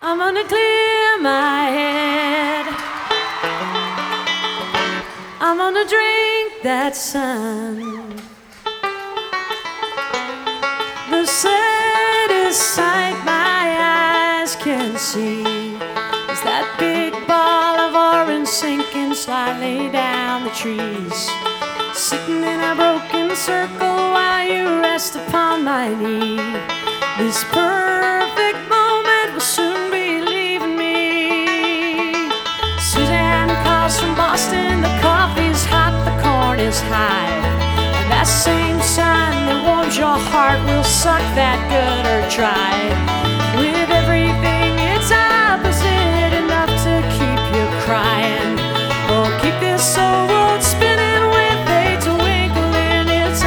I'm gonna clear my head. I'm gonna drink that sun. The saddest sight my eyes can see is that big ball of orange sinking slightly down the trees, sitting in a broken circle while you rest upon my knee. This perfect moment will soon be leaving me. Suzanne calls from Boston, the coffee's hot, the corn is high, and that same sun that warms your heart will suck that gutter dry. With everything it's opposite, enough to keep you crying, or keep this old road spinning with a twinkle in its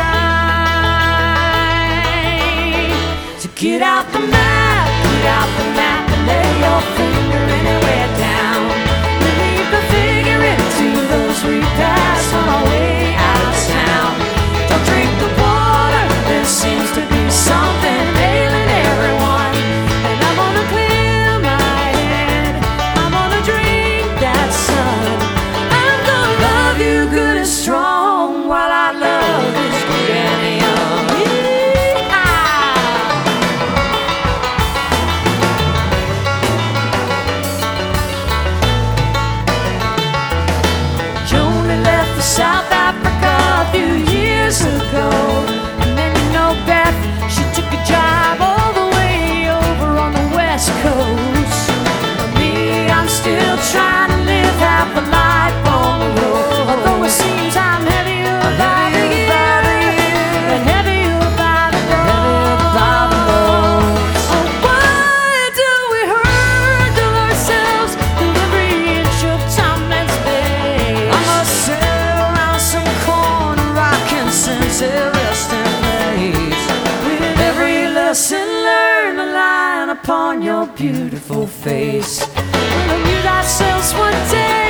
eye. So get out the map, and lay your finger anywhere down. Leave the figure into those we pass on our way out of town. Don't drink the water, there seems to be something ailing everyone. And I'm gonna clear my head, I'm gonna drink that sun. I'm gonna love you good and strong while I love this good and young. South Africa a few years ago, and then you know Beth, she took a job all the way over on the West Coast. For me, I'm still trying to live half a life on the road, although it seems I'm heavier by the year and heavier by the road. Oh, why do we hurdle ourselves through every inch of time and space? I must say, since it rests in place. With every lesson learned, a line upon your beautiful face. We'll amuse ourselves one day.